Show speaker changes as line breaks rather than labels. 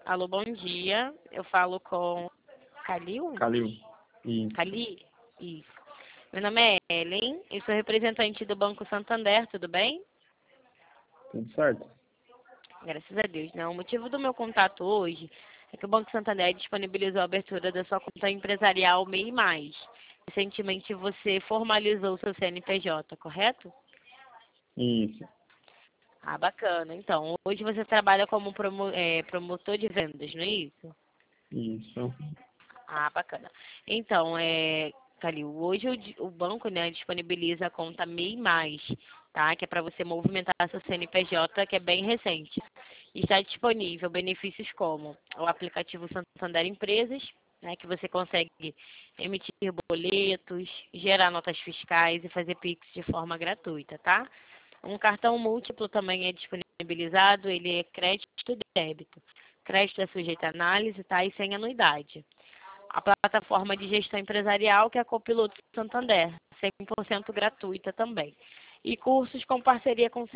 Alô, bom dia. Eu falo com Calil?
Calil. Isso.
Cali? Isso. Meu nome é Ellen, eu sou representante do Banco Santander, tudo bem?
Tudo certo?
Graças a Deus, né? O motivo do meu contato hoje é que o Banco Santander disponibilizou a abertura da sua conta empresarial MEI Mais. Recentemente você formalizou o seu CNPJ, correto?
Isso.
Ah, bacana. Então, hoje você trabalha como promotor de vendas, não é isso?
Isso.
Ah, bacana. Então, Calil, hoje o banco, né, disponibiliza a conta MEI Mais, tá? Que é para você movimentar seu CNPJ, que é bem recente. E está disponível benefícios como o aplicativo Santander Empresas, né, que você consegue emitir boletos, gerar notas fiscais e fazer Pix de forma gratuita, tá? Um cartão múltiplo também é disponibilizado, ele é crédito e débito. Crédito é sujeito à análise, tá? E sem anuidade. A plataforma de gestão empresarial, que é a Copiloto Santander, 100% gratuita também. E cursos com parceria com